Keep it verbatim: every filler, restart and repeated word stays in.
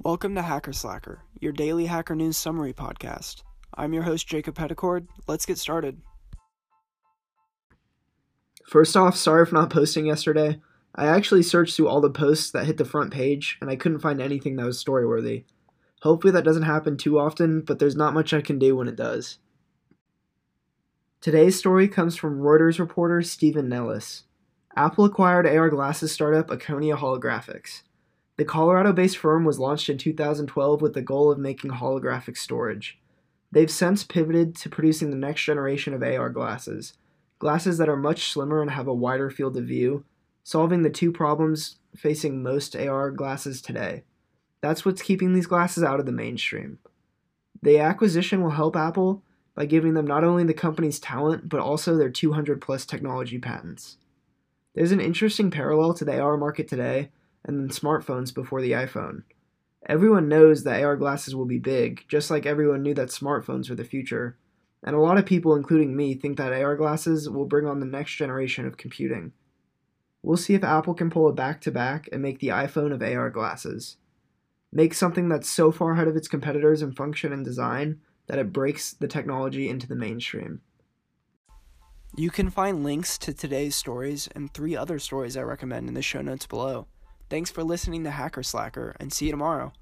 Welcome to Hacker Slacker, your daily Hacker News summary podcast. I'm your host, Jacob Petticord. Let's get started. First off, sorry for not posting yesterday. I actually searched through all the posts that hit the front page, and I couldn't find anything that was story-worthy. Hopefully that doesn't happen too often, but there's not much I can do when it does. Today's story comes from Reuters reporter Stephen Nellis. Apple acquired A R glasses startup Aconia Holographics. The Colorado-based firm was launched in two thousand twelve with the goal of making holographic storage. They've since pivoted to producing the next generation of A R glasses, glasses that are much slimmer and have a wider field of view, solving the two problems facing most A R glasses today. That's what's keeping these glasses out of the mainstream. The acquisition will help Apple by giving them not only the company's talent, but also their two hundred plus technology patents. There's an interesting parallel to the A R market today and smartphones before the iPhone. Everyone knows that A R glasses will be big, just like everyone knew that smartphones were the future. And a lot of people, including me, think that A R glasses will bring on the next generation of computing. We'll see if Apple can pull a back-to-back and make the iPhone of A R glasses. Make something that's so far ahead of its competitors in function and design that it breaks the technology into the mainstream. You can find links to today's stories and three other stories I recommend in the show notes below. Thanks for listening to Hacker Slacker, and see you tomorrow.